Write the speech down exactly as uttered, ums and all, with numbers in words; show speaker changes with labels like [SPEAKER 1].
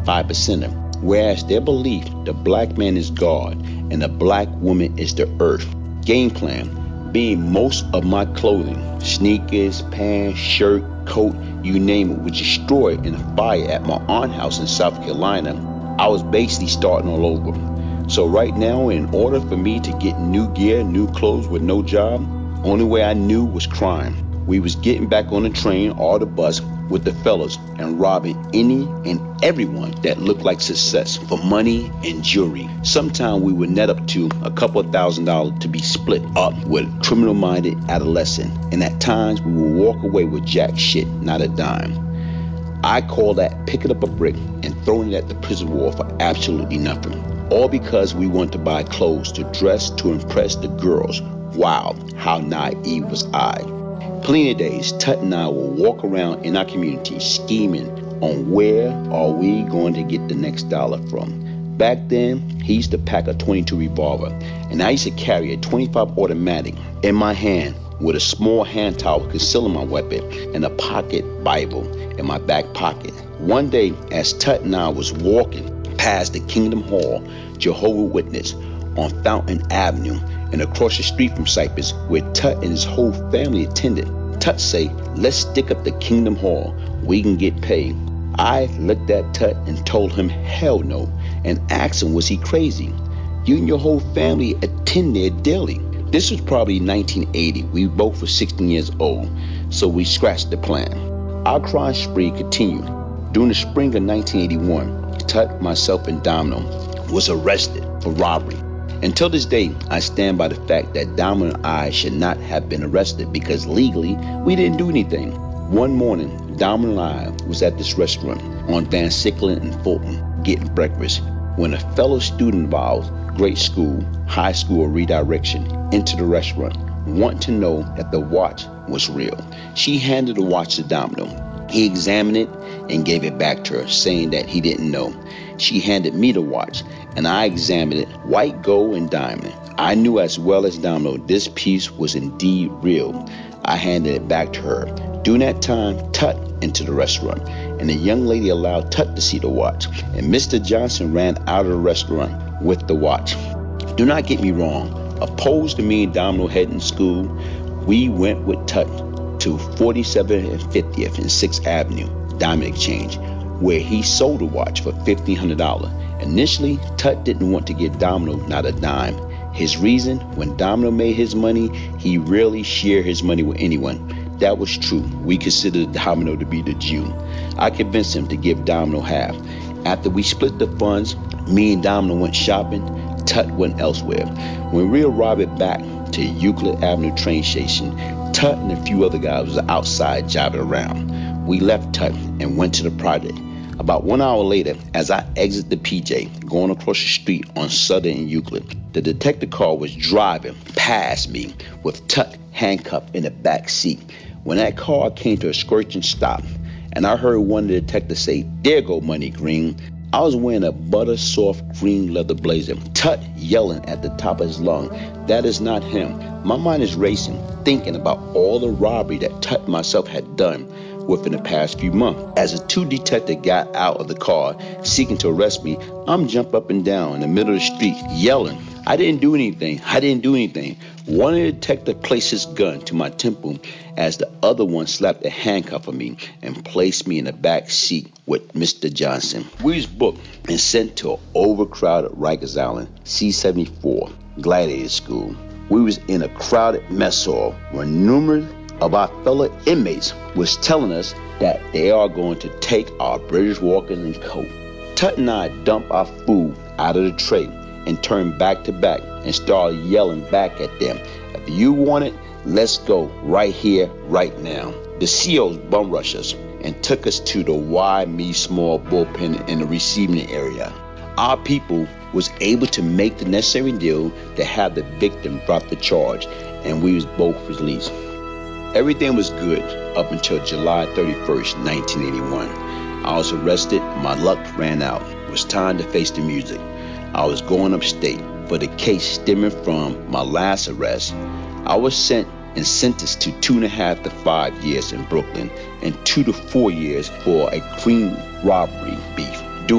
[SPEAKER 1] five percenter, whereas their belief the black man is God and the black woman is the earth. Game plan, being most of my clothing, sneakers, pants, shirt, coat, you name it, was destroyed in a fire at my aunt's house in South Carolina, I was basically starting all over. So right now, in order for me to get new gear, new clothes with no job, only way I knew was crime. We was getting back on the train or the bus with the fellas and robbing any and everyone that looked like success for money and jewelry. Sometimes we would net up to a couple of thousand dollars to be split up with criminal-minded adolescent, and at times we would walk away with jack shit, not a dime. I call that picking up a brick and throwing it at the prison wall for absolutely nothing. All because we want to buy clothes to dress to impress the girls. Wow, how naive was I. Plenty of days, Tut and I will walk around in our community scheming on where are we going to get the next dollar from. Back then, he used to pack a twenty-two revolver, and I used to carry a twenty-five automatic in my hand with a small hand towel concealing my weapon and a pocket Bible in my back pocket. One day, as Tut and I was walking past the Kingdom Hall Jehovah's Witness on Fountain Avenue and across the street from Cypress, where Tut and his whole family attended, Tut say, let's stick up the Kingdom Hall. We can get paid. I looked at Tut and told him hell no, and asked him was he crazy. You and your whole family attend there daily. This was probably nineteen eighty. We both were sixteen years old, so we scratched the plan. Our crime spree continued. During the spring of nineteen eighty-one, Tut, myself, and Domino was arrested for robbery. Until this day, I stand by the fact that Domino and I should not have been arrested because legally, we didn't do anything. One morning, Domino and I was at this restaurant on Van Sicklen and Fulton getting breakfast when a fellow student of ours, grade school, high school, or redirection, entered the restaurant, wanting to know that the watch was real. She handed the watch to Domino. He examined it and gave it back to her, saying that he didn't know. She handed me the watch, and I examined it, white gold and diamond. I knew as well as Domino this piece was indeed real. I handed it back to her. During that time, Tut entered the restaurant, and the young lady allowed Tut to see the watch, and Mister Johnson ran out of the restaurant with the watch. Do not get me wrong. Opposed to me and Domino heading to school, we went with Tut to forty-seventh and fiftieth and sixth Avenue, Diamond Exchange, where he sold a watch for fifteen hundred dollars. Initially, Tut didn't want to give Domino not a dime. His reason, when Domino made his money, he rarely shared his money with anyone. That was true. We considered Domino to be the Jew. I convinced him to give Domino half. After we split the funds, me and Domino went shopping. Tut went elsewhere. When we arrived back to Euclid Avenue train station, Tut and a few other guys was outside jobbing around. We left Tut and went to the project. About one hour later, as I exited the P J, going across the street on Southern and Euclid, the detective car was driving past me with Tut handcuffed in the back seat. When that car came to a scorching stop, and I heard one of the detectives say, "There go Money Green," I was wearing a butter soft green leather blazer. Tut yelling at the top of his lung, "That is not him." My mind is racing, thinking about all the robbery that Tut and myself had done within the past few months. As the two detectives got out of the car, seeking to arrest me, I'm jumping up and down in the middle of the street, yelling. I didn't do anything. I didn't do anything. One of the detectives placed his gun to my temple as the other one slapped a handcuff on me and placed me in the back seat with Mister Johnson. We was booked and sent to an overcrowded Rikers Island C seventy-four Gladiator School. We was in a crowded mess hall where numerous of our fellow inmates was telling us that they are going to take our British walkers and coat. Tut and I dumped our food out of the tray and turned back to back and started yelling back at them. If you want it, let's go right here, right now. The C Os bum rushed us and took us to the Why Me Small bullpen in the receiving area. Our people was able to make the necessary deal to have the victim drop the charge, and we was both released. Everything was good up until July thirty-first, nineteen eighty-one. I was arrested, my luck ran out. It was time to face the music. I was going upstate for the case stemming from my last arrest. I was sent and sentenced to two and a half to five years in Brooklyn and two to four years for a cream robbery beef.